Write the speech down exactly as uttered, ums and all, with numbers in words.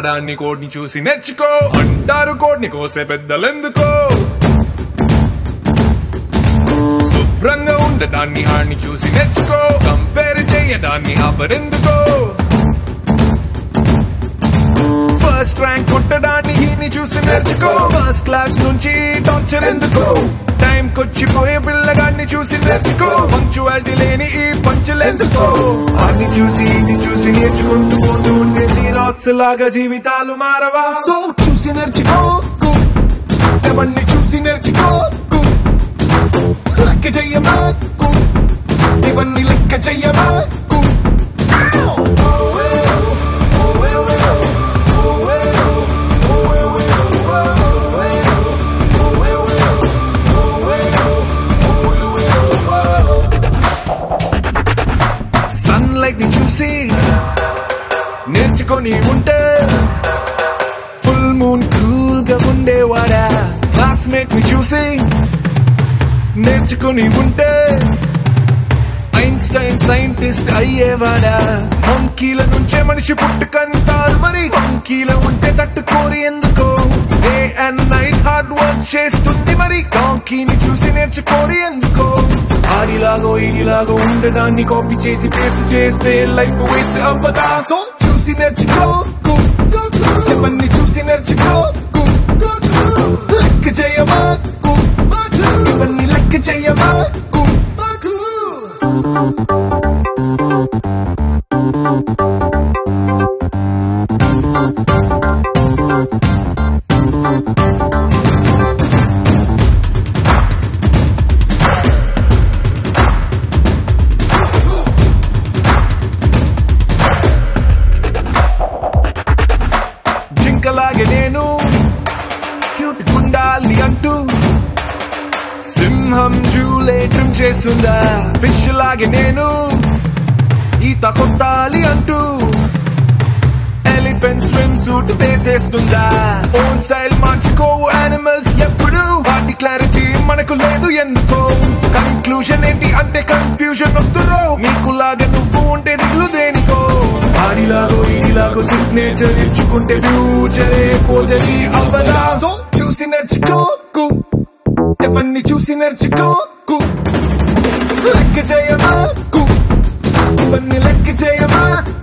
చదవడాన్ని కోడ్ని చూసి నేర్చుకో అంటారు కోడ్ని కోసే పెద్దలెందుకో శుభ్రంగా ఉండడాన్ని ఆడిని చూసి నేర్చుకో కంపేర్ చేయడాన్ని ఆపరెందుకో ఫస్ట్ ర్యాంక్ కొట్టడాన్ని ఈయన్ని చూసి నేర్చుకో ఫస్ట్ క్లాస్ నుంచి టార్చర్ ఎందుకో టైం కొచ్చిపోయే పిల్లగాన్ని చూసి నేర్చుకో పంక్చువాలిటీ లేని ఈ పంచులెందుకో అన్ని చూసి ఇన్ని చూసి నేర్చుకుంటూ పోతూ ఉండే జీరాక్స్ లాగా జీవితాలు మారవా సో చూసి నేర్చుకో ఎవరిని చూసి నేర్చుకో లెక్క చెయ్యమా ఇవన్నీ లెక్క చెయ్యమా సన్లైట్ ని చూసి నేర్చుకొని ఉంటే ఫుల్ మూన్ కూల్ గా ఉండేవాడా క్లాస్మేట్ ని చూసి నేర్చుకుని ఉంటే ఐన్స్టైన్ సైంటిస్ట్ అయ్యేవాడా మంకీల నుంచే మనిషి పుట్టుకంటారు మరి మంకీల ఉంటే తట్టుకోరి ఎందుకో day and night hard work చేస్తుంది మరి డాంకీని చూసి నేర్చుకోరి ఎందుకో ఆడిలాగో ఈడిలాగో ఉండడాన్ని కాపీ చేసి పేస్ట్ చేస్తే లైఫ్ వేస్ట్ అవ్వదా సో చూసి నేర్చుకో ఎవరిని చూసి నేర్చుకో లెక్క చేయమా ఇవన్నీ లెక్క చెయ్యమా జింకలాగే నేను క్యూట్ ఉండాలి అంటూ సింహం జూలే ట్రిమ్ చేస్తుందా ఫిష్ లాగే నేను ఈత కొట్టాలి అంటూ ఎలిఫెంట్ స్విమ్ సూట్ వేసేస్తుందా ఓన్ స్టైల్ మార్చుకో యానిమల్స్ ఎప్పుడు వాటి క్లారిటీ మనకు లేదు ఎందుకో కన్క్లూజన్ ఏంటి అంటే కన్ఫ్యూజన్ వద్దురో నీకులాగా నువ్వు ఉంటే దిగులు దేనికో ఆడిలాగో ఈడిలాగో సిగ్నేచర్ ఇచ్చుకుంటే ఫ్యూచరే ఫోర్జరీ అవ్వదా సో చూసి నేర్చుకో ఎవరిని చూసి నేర్చుకో లెక్క చేయమా ఇవన్నీ లెక్క చేయమా